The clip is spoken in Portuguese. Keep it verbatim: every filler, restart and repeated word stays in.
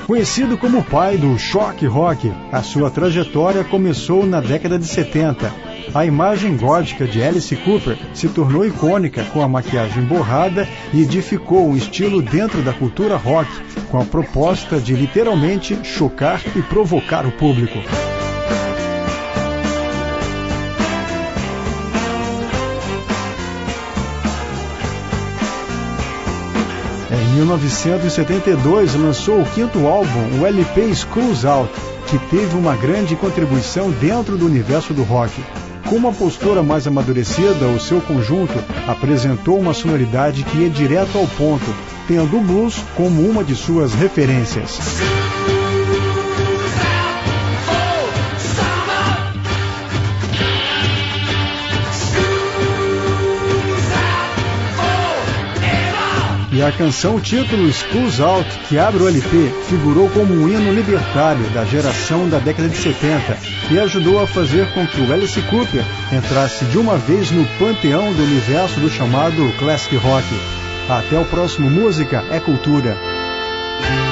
Conhecido como o pai do shock rock, a sua trajetória começou na década de setenta. A imagem gótica de Alice Cooper se tornou icônica com a maquiagem borrada e edificou um estilo dentro da cultura rock, com a proposta de literalmente chocar e provocar o público. Em mil novecentos e setenta e dois lançou o quinto álbum, o L P Schools Out, que teve uma grande contribuição dentro do universo do rock. Com uma postura mais amadurecida, o seu conjunto apresentou uma sonoridade que ia direto ao ponto, tendo o blues como uma de suas referências. E a canção título Schools Out, que abre o L P, figurou como um hino libertário da geração da década de setenta e ajudou a fazer com que o Alice Cooper entrasse de uma vez no panteão do universo do chamado Classic Rock. Até o próximo Música é Cultura.